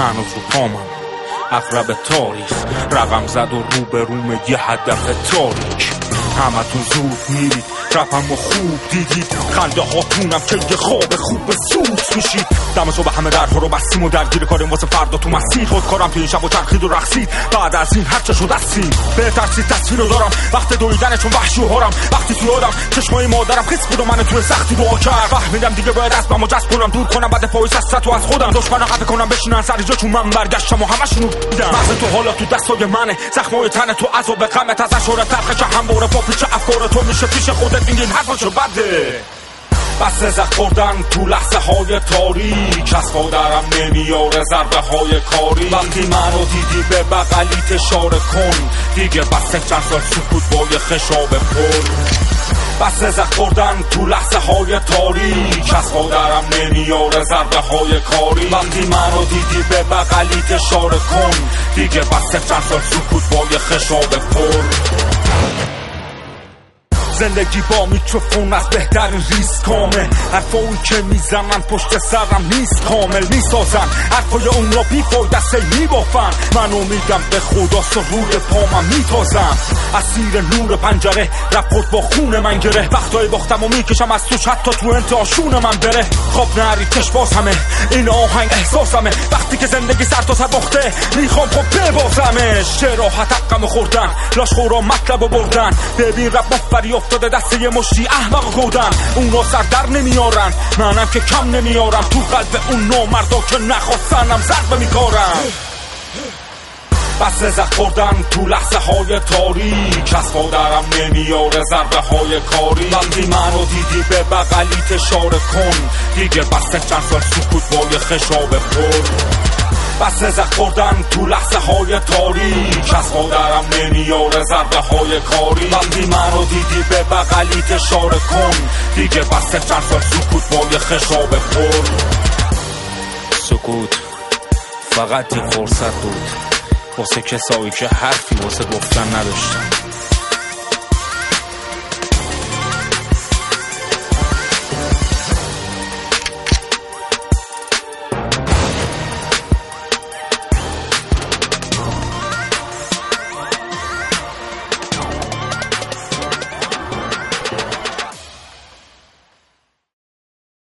هنوز رو پامم اقرب تاریخ رقم زد و رو به روم یه هدف تاریک. همه تون زود میرید رپم و خوب دیدید، خنده هاتونم که یه خواب خوب سوت میشید. دم صبح همه درها رو بستیم و درگیر کاریم واسه فردا تو مسیر. خود کارم توی این شب و چرخید و رقصید، بعد از این هر چه شد دستیم بهترسی تصویر رو دارم. وقت دویدن چون وحشی و هارم، وقتی توی آدم چشمای مادرم خیس بود و من توی سختی دعا کرد. فهمیدم دیگه باید اسبم و جذب کنم، دور کنم بعد پای سست و از خودم دشمن قطع کنم بشینن سر جا چون من برگشتم و همشونو دیدم. مغز تو حالا تو دستای منه، زخمای تن تو عذاب غمت از اشاره تلخه که هم باره پا پیش افکار تو میشه پیش خودت میگین حرفاشو بده. بس زخم خوردن تو لحظه های تاریک، از مادرم نمیاره ضربه های کاری. وقتی منو دیدی به بغلیت اشاره کن، دیگه بس چند سال سکوت با یه خشاب پر. بس زخم خوردن تو لحظه های تاریک، از مادرم نمیاره ضربه های کاری. وقتی منو دیدی به بغلیت اشاره کن، دیگه بس چند سال سکوت با یه خشاب پر. زندگی با میکروفون از بهترین ریسکامه، حرفایی که میزنن پشت سرم نیست کامل میسازن، حرفای اون را بی فایده سی میبافن. من امیدم به خداست و روی پامم میتازم، اسیر نور پنجره رپ خود با خون من گره. وقتای باختم و میکشم از توش حتی تو انتهاشون من بره. خواب نری کش باز همه این آهنگ احساسمه، وقتی که زندگی سر تا سر باخته میخوام خب ببازمش. چه راحت حقم خوردن، لاش خورا مطلب و بردن. ببین رپ مفری افتاده دست یه مشتی احمق کودن، اونا سر در نمیارن منم که کم نمیارم. تو قلب اون نامردا که نخواستنم ضربه میکارم. بس زخم خوردن تو لحظه های تاریک، از مادرم نمیاره ضربه های کاری. وقتی منو دیدی به بغلیت اشاره کن، دیگه بس چند سال سکوت با یه خشاب پر. بس زخم خوردن تو لحظه های تاریک، از مادرم نمیاره ضربه های کاری. وقتی منو دیدی به بغلیت اشاره کن، دیگه بس چند سال سکوت با یه خشاب پر. سکوت فقط یه فرصت بود واسه کسایی که حرفی واسه گفتن نداشتن.